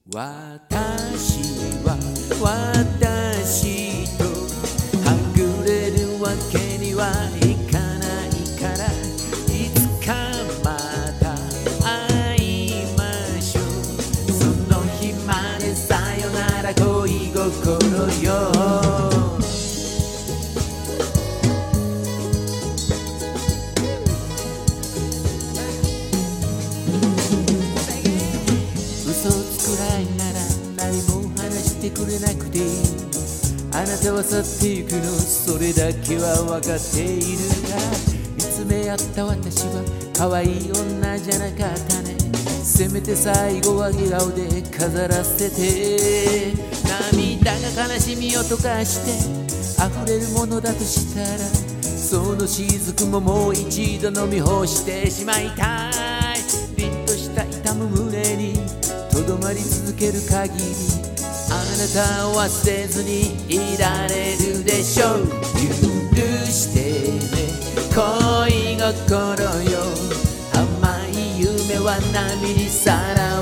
私は私とはぐれるわけにはいかないから、いつかまた会いましょう。その日までさよなら恋心よ。嘘つくらいなら何も話してくれなくていい。あなたは去ってゆくの、それだけは分かっているから。見つめ合った私は可愛い女じゃなかったね。せめて最後は笑顔で飾らせて。涙が悲しみを溶かして溢れるものだとしたら、その雫ももう一度飲み干してしまいたい。凛とした痛む胸にとどまり続ける限り、あなたを忘れずにいられるでしょう。許してね恋心よ、甘い夢は波にさら